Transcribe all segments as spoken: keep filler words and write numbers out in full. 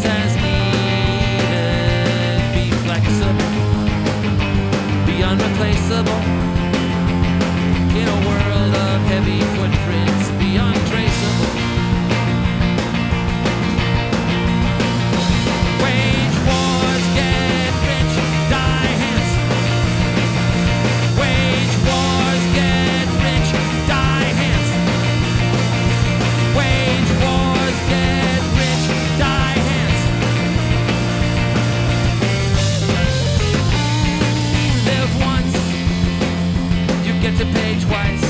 pause as needed. Be flexible, be unreplaceable. In a world of heavy footprints, be untraceable. Wage wars, get rich, die handsome. Wage wars, get rich, die handsome. Wage wars, get rich, die handsome. Live once, you get to pay twice.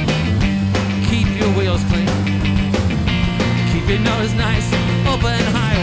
Keep your wheels clean, keep your nose nice, open high.